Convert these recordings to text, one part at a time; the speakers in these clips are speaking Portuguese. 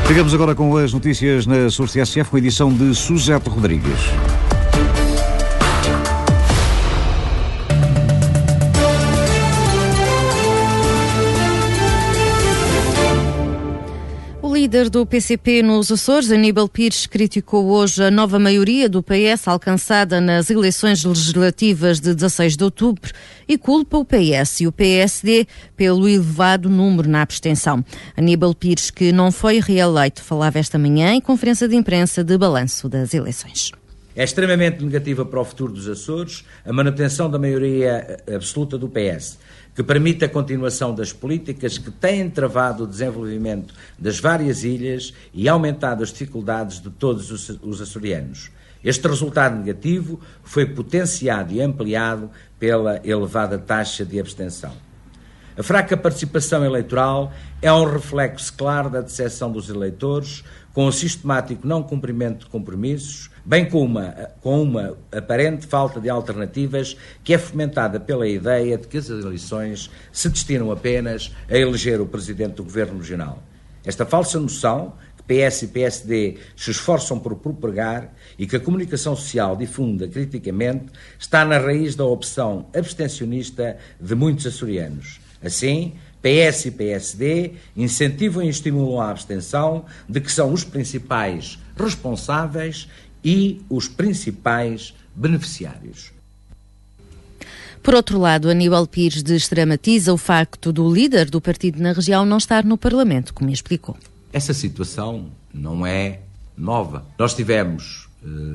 Chegamos agora com as notícias na Source TSF, com a edição de Suzete Rodrigues. O líder do PCP nos Açores, Aníbal Pires, criticou hoje a nova maioria do PS alcançada nas eleições legislativas de 16 de outubro e culpa o PS e o PSD pelo elevado número na abstenção. Aníbal Pires, que não foi reeleito, falava esta manhã em conferência de imprensa de balanço das eleições. É extremamente negativa para o futuro dos Açores a manutenção da maioria absoluta do PS, que permite a continuação das políticas que têm travado o desenvolvimento das várias ilhas e aumentado as dificuldades de todos os açorianos. Este resultado negativo foi potenciado e ampliado pela elevada taxa de abstenção. A fraca participação eleitoral é um reflexo claro da decepção dos eleitores, com o sistemático não cumprimento de compromissos, bem como uma aparente falta de alternativas que é fomentada pela ideia de que as eleições se destinam apenas a eleger o Presidente do Governo Regional. Esta falsa noção que PS e PSD se esforçam por propagar e que a comunicação social difunda criticamente está na raiz da opção abstencionista de muitos açorianos. Assim, PS e PSD incentivam e estimulam a abstenção, de que são os principais responsáveis e os principais beneficiários. Por outro lado, Aníbal Pires desdramatiza o facto do líder do partido na região não estar no Parlamento, como explicou. Essa situação não é nova. Nós tivemos,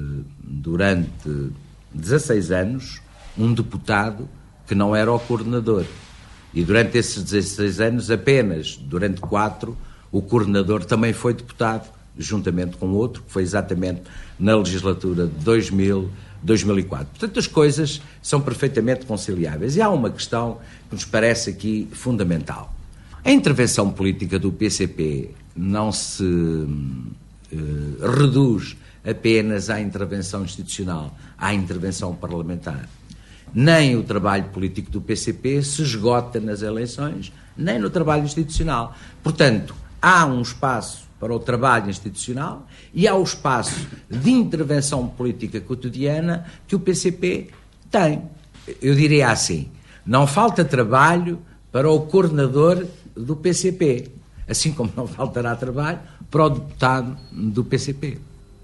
durante 16 anos, um deputado que não era o coordenador. E durante esses 16 anos, apenas durante 4, o coordenador também foi deputado, juntamente com outro, que foi exatamente na legislatura de 2004. Portanto, as coisas são perfeitamente conciliáveis. E há uma questão que nos parece aqui fundamental. A intervenção política do PCP não se reduz apenas à intervenção institucional, à intervenção parlamentar. Nem o trabalho político do PCP se esgota nas eleições, nem no trabalho institucional. Portanto, há um espaço para o trabalho institucional e há o espaço de intervenção política cotidiana que o PCP tem. Eu diria assim, não falta trabalho para o coordenador do PCP, assim como não faltará trabalho para o deputado do PCP.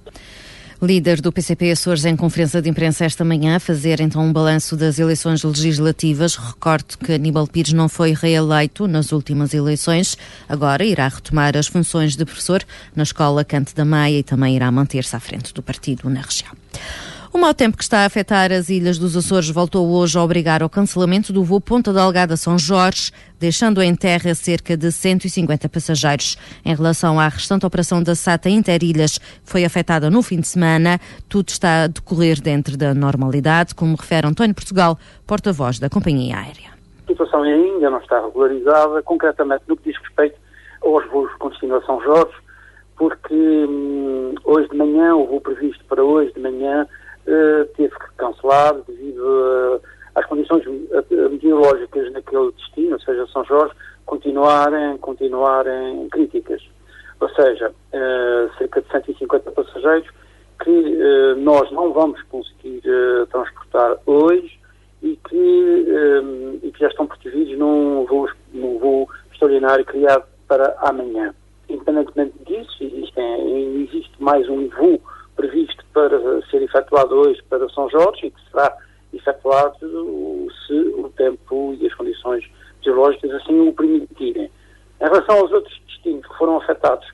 Líder do PCP Açores em conferência de imprensa esta manhã a fazer então um balanço das eleições legislativas. Recordo que Aníbal Pires não foi reeleito nas últimas eleições. Agora irá retomar as funções de professor na Escola Cante da Maia e também irá manter-se à frente do partido na região. O mau tempo que está a afetar as ilhas dos Açores voltou hoje a obrigar ao cancelamento do voo Ponta Delgada São Jorge, deixando em terra cerca de 150 passageiros. Em relação à restante operação da SATA Interilhas, que foi afetada no fim de semana, tudo está a decorrer dentro da normalidade, como refere António Portugal, porta-voz da companhia aérea. A situação ainda não está regularizada, concretamente no que diz respeito aos voos com destino a São Jorge, porque hoje de manhã, o voo previsto para hoje de manhã, teve que cancelar devido às condições meteorológicas naquele destino, ou seja, São Jorge, continuarem críticas. Ou seja, cerca de 150 passageiros que nós não vamos conseguir transportar hoje e que já estão protegidos num voo extraordinário criado para amanhã. Independentemente disso, existe mais um voo previsto para ser efetuado hoje para São Jorge e que será efetuado se o tempo e as condições meteorológicas assim o permitirem. Em relação aos outros destinos que foram afetados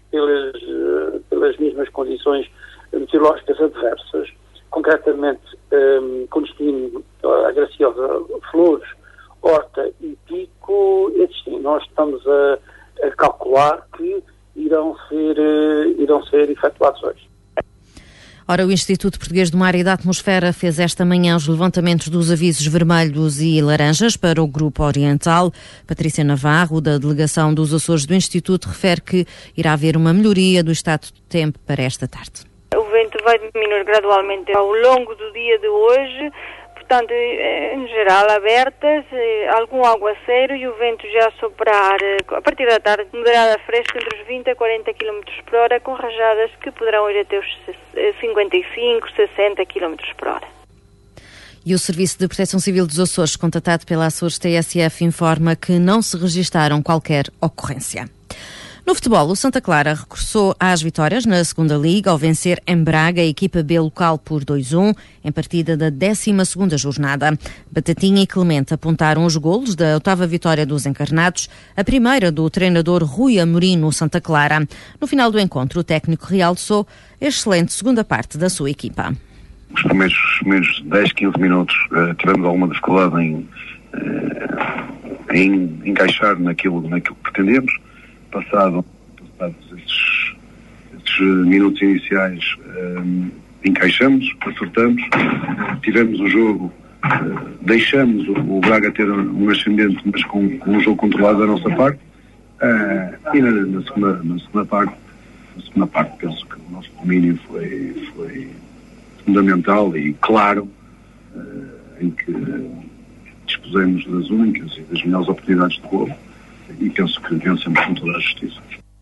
pelas mesmas condições meteorológicas adversas, concretamente com destino a Graciosa, Flores, Horta e Pico, esses sim, nós estamos a calcular que irão ser efetuados hoje. Ora, o Instituto Português do Mar e da Atmosfera fez esta manhã os levantamentos dos avisos vermelhos e laranjas para o Grupo Oriental. Patrícia Navarro, da Delegação dos Açores do Instituto, refere que irá haver uma melhoria do estado do tempo para esta tarde. O vento vai diminuir gradualmente ao longo do dia de hoje, portanto, em geral abertas, algum aguaceiro e o vento já a soprar a partir da tarde, moderada fresca entre os 20 a 40 km por hora, com rajadas que poderão ir até os 55, 60 km por hora. E o Serviço de Proteção Civil dos Açores, contatado pela Açores TSF, informa que não se registaram qualquer ocorrência. No futebol, o Santa Clara regressou às vitórias na segunda Liga ao vencer em Braga a equipa B local por 2-1 em partida da 12ª jornada. Batatinha e Clemente apontaram os golos da 8ª vitória dos encarnados, a primeira do treinador Rui Amorim no Santa Clara. No final do encontro, o técnico realçou a excelente segunda parte da sua equipa. Os primeiros 10, 15 minutos tivemos alguma dificuldade em encaixar naquilo que pretendemos. Passados esses minutos iniciais, encaixamos, acertamos, tivemos o jogo, deixamos o Braga ter um ascendente, mas com um jogo controlado da nossa parte, e na segunda parte penso que o nosso domínio foi fundamental e claro, em que dispusemos das únicas e das melhores oportunidades de golo, e penso que vencemos com toda a justiça.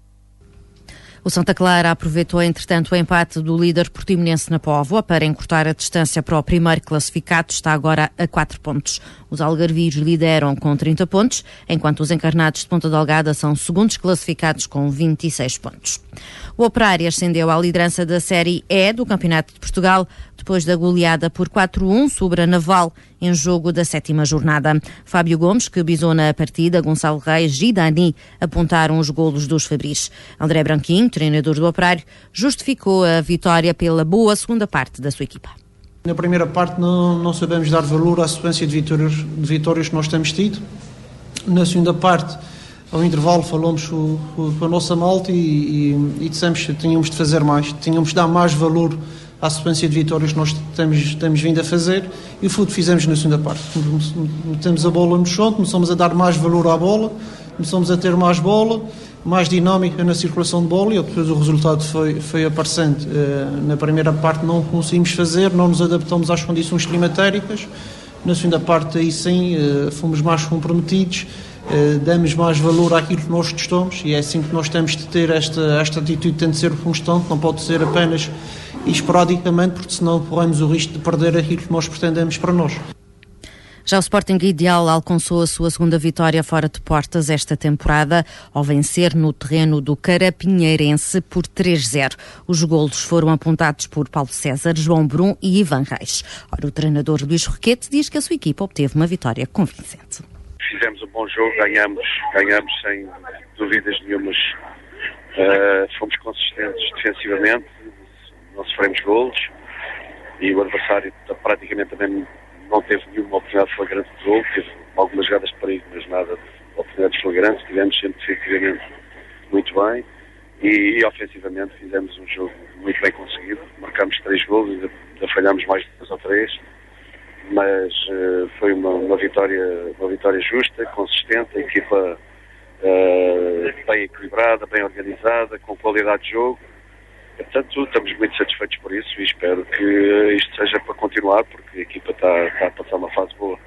O Santa Clara aproveitou, entretanto, o empate do líder portimonense na Póvoa para encurtar a distância para o primeiro classificado, está agora a 4 pontos. Os algarvios lideram com 30 pontos, enquanto os encarnados de Ponta Delgada são segundos classificados com 26 pontos. O Operário ascendeu à liderança da Série E do Campeonato de Portugal, depois da goleada por 4-1 sobre a Naval em jogo da 7ª jornada. Fábio Gomes, que bisou na partida, Gonçalo Reis e Dani apontaram os golos dos Fabris. André Branquinho, treinador do Operário, justificou a vitória pela boa segunda parte da sua equipa. Na primeira parte não sabemos dar valor à sequência de vitórias que nós temos tido. Na segunda parte, ao intervalo, falamos com a nossa malta e dissemos que tínhamos de fazer mais, tínhamos de dar mais valor à sequência de vitórias que nós temos vindo a fazer, e o que fizemos na segunda parte. Metemos a bola no chão, começamos a dar mais valor à bola, começamos a ter mais bola, mais dinâmica na circulação de bola, e depois o resultado foi aparecendo. Na primeira parte não conseguimos fazer, não nos adaptamos às condições climatéricas. Na segunda parte, aí sim, fomos mais comprometidos, damos mais valor àquilo que nós testamos, e é assim que nós temos de ter esta atitude, tem de ser constante, não pode ser apenas esporadicamente, porque senão corremos o risco de perder aquilo que nós pretendemos para nós. Já o Sporting Ideal alcançou a sua segunda vitória fora de portas esta temporada, ao vencer no terreno do Carapinheirense por 3-0. Os golos foram apontados por Paulo César, João Brum e Ivan Reis. Ora, o treinador Luís Roquete diz que a sua equipa obteve uma vitória convincente. Fizemos um bom jogo, ganhamos sem dúvidas nenhumas. Fomos consistentes defensivamente, não sofremos golos, e o adversário praticamente também não teve nenhuma oportunidade flagrante de gol, teve algumas jogadas de perigo, mas nada de oportunidades flagrantes. Tivemos sempre defensivamente muito bem e ofensivamente fizemos um jogo muito bem conseguido. Marcámos 3 golos, ainda falhámos mais de 2 ou 3, mas foi uma vitória justa, consistente, a equipa bem equilibrada, bem organizada, com qualidade de jogo. Portanto, estamos muito satisfeitos por isso e espero que isto seja para continuar, porque a equipa está a passar uma fase boa.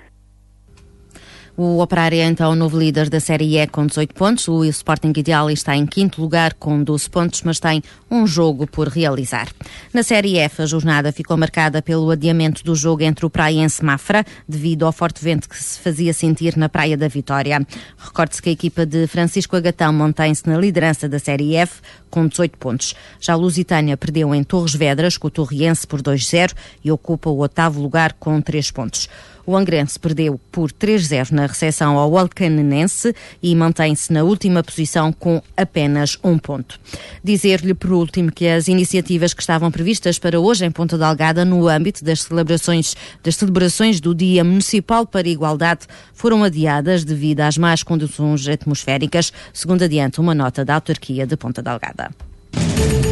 O Operário é então o novo líder da Série E com 18 pontos. O Sporting Ideal está em 5º lugar com 12 pontos, mas tem um jogo por realizar. Na Série F, a jornada ficou marcada pelo adiamento do jogo entre o Praiense Mafra, devido ao forte vento que se fazia sentir na Praia da Vitória. Recorde-se que a equipa de Francisco Agatão mantém-se na liderança da Série F com 18 pontos. Já a Lusitânia perdeu em Torres Vedras com o Torriense por 2-0 e ocupa o 8º lugar com 3 pontos. O Angrense perdeu por 3-0 na recepção ao Alcanenense e mantém-se na última posição com apenas 1 ponto. Dizer-lhe, por último, que as iniciativas que estavam previstas para hoje em Ponta Delgada no âmbito das celebrações do Dia Municipal para a Igualdade foram adiadas devido às más condições atmosféricas, segundo adianta uma nota da autarquia de Ponta Delgada.